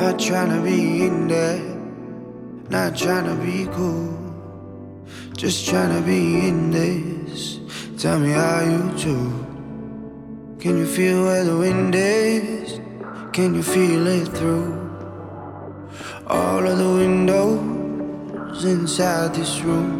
Not tryna be in there, not tryna be cool, just tryna be in this. Tell me how you do. Can you feel where the wind is? Can you feel it through all of the windows inside this room?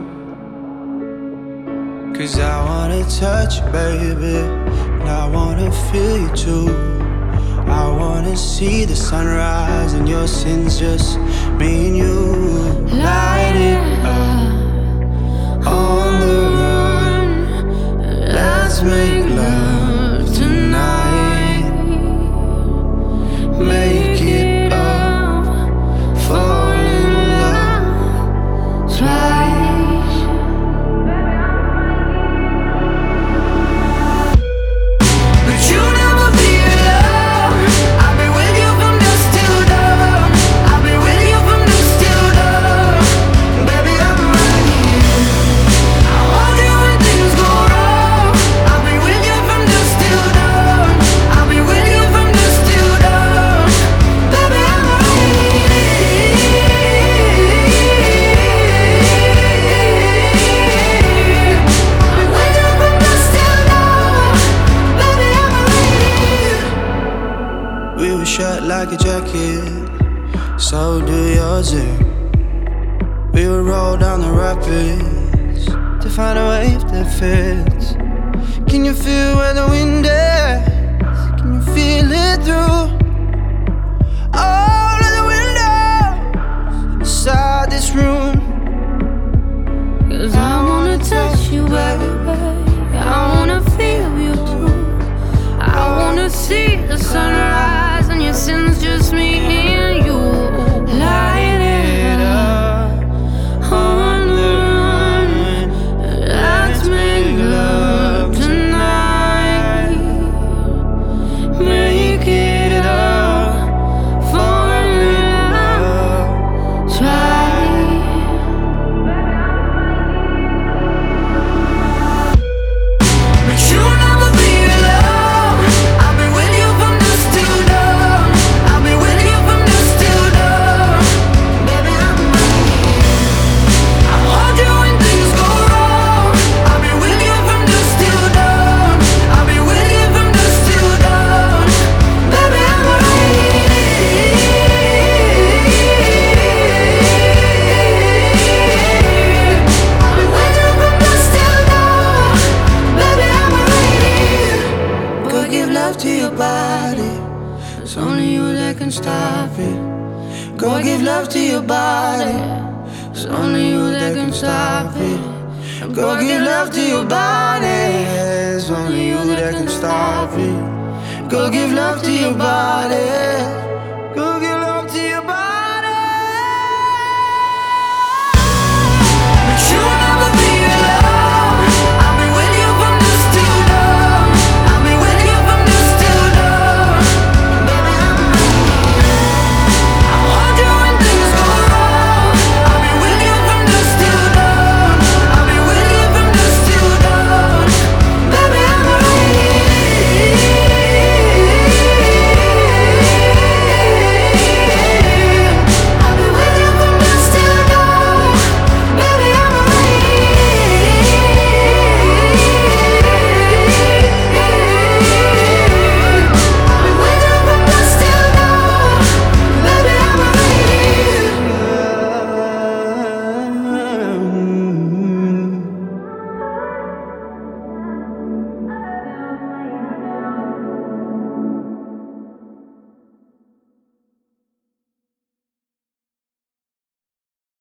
'Cause I wanna touch you, baby, and I wanna feel you too. I wanna see the sunrise and your sins, just me and you. Light it up on the run. Let's make love tonight. Make it up, fall in love twice. But you never be alone. I've been with you from dusk till dawn. I've been with you from dusk till dawn. Baby, I'm right here. I hold you when things go wrong. I'll be with you from dusk till dawn. I'll be with you from dusk till dawn. Baby, I'm right here. I'm with you from dusk till dawn. Baby, I'm right here. We were shut like a jacket, so do yours. We would roll down the rapids to find a wave that fits. Can you feel where the wind is? Can you feel it through all of the windows inside this room? 'Cause I wanna touch you, baby. I wanna feel you too. I wanna see the sunrise and your sins, just me and you. Light it up on the run. Let's make love tonight. Make it up, fall in love twice. But you never be alone. I've been with you from dusk till dawn. I'll be with you from dusk till dawn. Baby, I'm right here. I hold you when things go wrong. I'll be with you from dusk till dawn. I'll be with you from dusk till dawn. Baby, I'm right here. I'll be with you from dusk till dawn. Baby, I'm right here. Go give love to your body, it's only you that can stop it. Go give love to your body, it's only you that can stop it. Go give love to your body, it's only you that can stop it. Go give love to your body, go give